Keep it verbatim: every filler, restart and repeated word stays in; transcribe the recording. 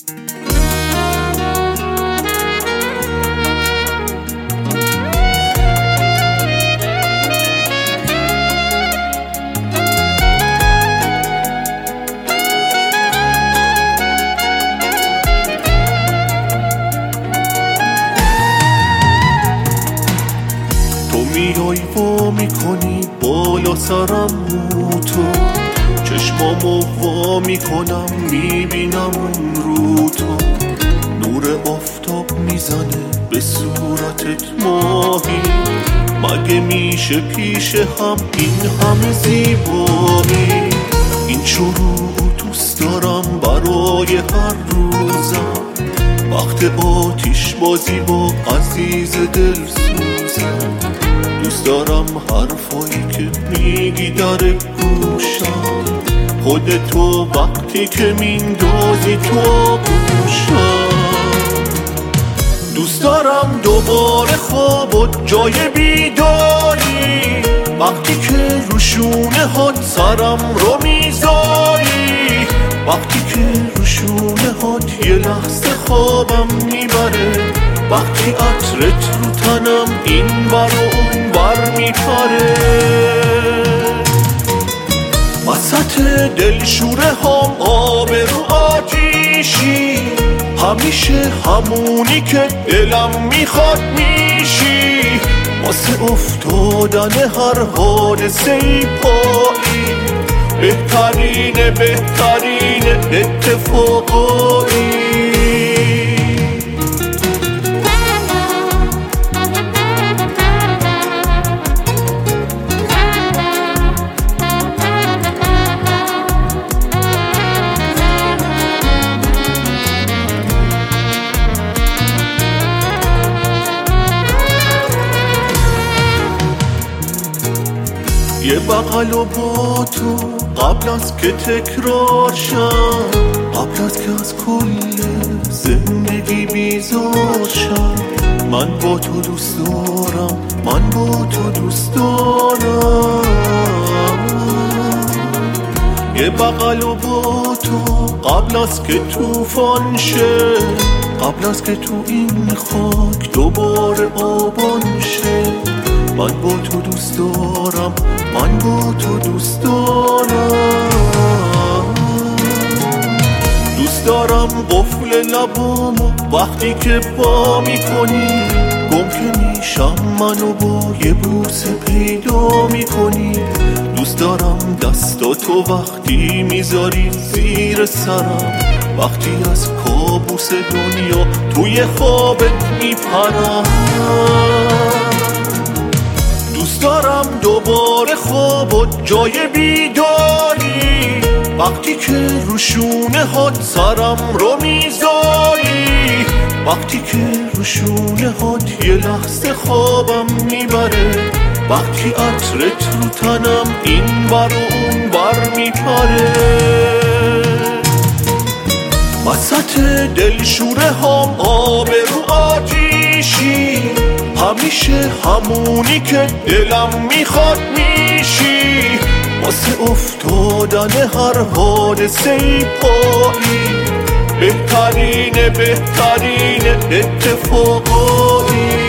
میای وا میکنی بالا سرم رو تو، چشمامو وا میکنم میبینم رو تو، نور آفتاب میزنه به صورتت ماهی، مگه میشه پیش هم این همه زیبایی؟ این شروع دوست دارم برای هر روزم، وقت آتیش بازی با عزیز دل سوزم، دوست دارم حرفایی که میگی در گوشم، خودتو وقتی که میندازی تو آغوشم، دوست دارم دوباره خوابت جای بیداری، وقتی که رو شونه هات سرم رو میذاری، وقتی که رو شونه هات یه لحظه خوابم میبره، وقتی عطرت رو تنم این بر و اون بر میپره، وسط دلشوره هم آب رو آتیشی، همیشه همونی که دلم میخواد میشی، واسه افتادن هر حادثه ای پایی، بهترین بهترین اتفاقایی. یه بغل و با تو قبل از که تکرار شم، قبل از که از کل زندگی بیزار شم، من با تو دوست دارم، من با تو دوست دارم، یه بغل و با تو قبل از که توفان شه، قبل از که تو این خاک دوباره آبان شه، من با تو دوست دارم، من با تو دوست دارم، دوست دارم قفل لبامو وقتی که پا میکنی، گم که میشم منو با یه بوسه پیدا میکنی، دوست دارم دستاتو وقتی میذاری زیر سرم، وقتی از کابوس دنیا توی خوابت میپرم، دوست دارم دوباره خوابت جای بیداری، وقتی که رو شونه هات سرم رو میذاری، وقتی که رو شونه هات یه لحظه خوابم میبره، وقتی عطرت رو تنم این بر و اون بر میپره، وسط دلشوره هم آب رو آتیشی، همیشه همونی که دلم میخواد میشی، واسه افتادن هر حادثه ای پایی، بهترین بهترین اتفاقایی.